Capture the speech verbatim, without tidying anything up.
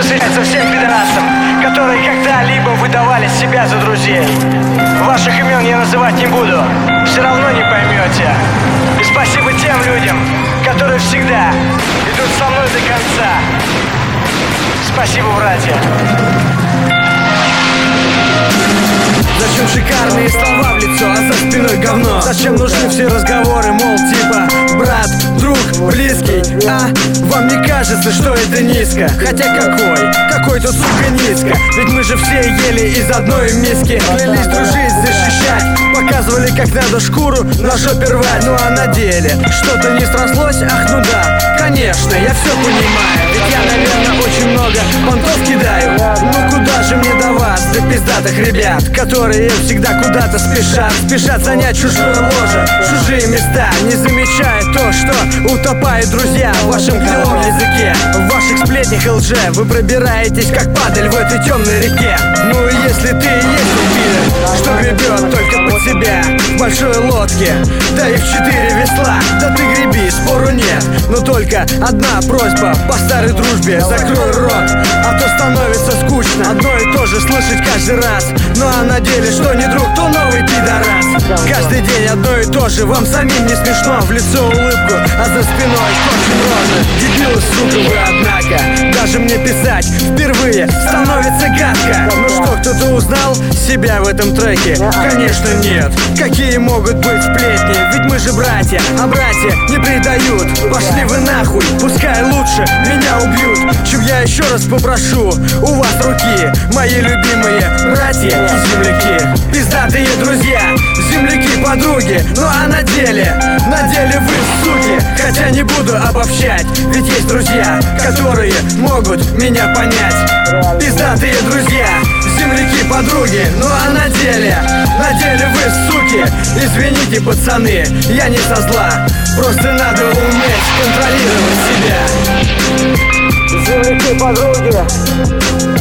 посвящается всем пидорасам, которые когда-либо выдавали себя за друзей. Ваших имен я называть не буду, все равно не поймете. И спасибо тем людям, которые всегда идут со мной до конца. Спасибо, братья. Зачем шикарные слова в лицо, а за спиной говно? Зачем нужны все разговоры, мол, типа брат, друг, близкий? А вам не кажется, что это низко? Хотя какой? Какой тут, сука, низко? Ведь мы же все ели из одной миски. Клялись дружить, защищать, показывали, как надо шкуру на жопе рвать. Ну а на деле что-то не срослось? Ах, ну да, конечно, я все понимаю. Ведь я, наверное, очень много понтов кидаю. Ну куда же мне до вас, до пиздатых ребят, которые всегда куда-то спешат, спешат занять чужое ложе, чужие места, не замечая то, что утопают друзья в вашем гнилом языке, в ваших сплетнях и лже. Вы пробираетесь как падаль в этой темной реке. Ну и если ты и есть пидор, что гребет только под себя в большой лодке, да и в четыре весла, да ты греби, спору нет. Но только одна просьба по старой дружбе: закрой рот, а то становится скучно одно и то же слышать каждый раз. Ну а на деле что не друг, то новый пидорас. Каждый день одно и то же, вам самим не смешно? В лицо улыбку, а за спиной корчим рожи. Дебилы, сука, вы, однако. Даже мне писать впервые становится гадко. Ну что, кто-то узнал себя в этом треке? Конечно нет. Какие могут быть сплетни? Ведь мы же братья, а братья не предают. Пошли вы нахуй, пускай лучше меня убьют, чем я еще раз попрошу у вас руки, мои любимые братья и земляки. Пиздатые друзья, земляки, подруги. Ну а на деле, на деле вы суки. Хотя не буду обобщать, ведь есть друзья, которые могут меня понять. Пиздатые друзья, земляки, подруги. Ну а на деле, на деле вы суки. Извините, пацаны, я не со зла, просто надо уметь контролировать себя. Земляки, подруги.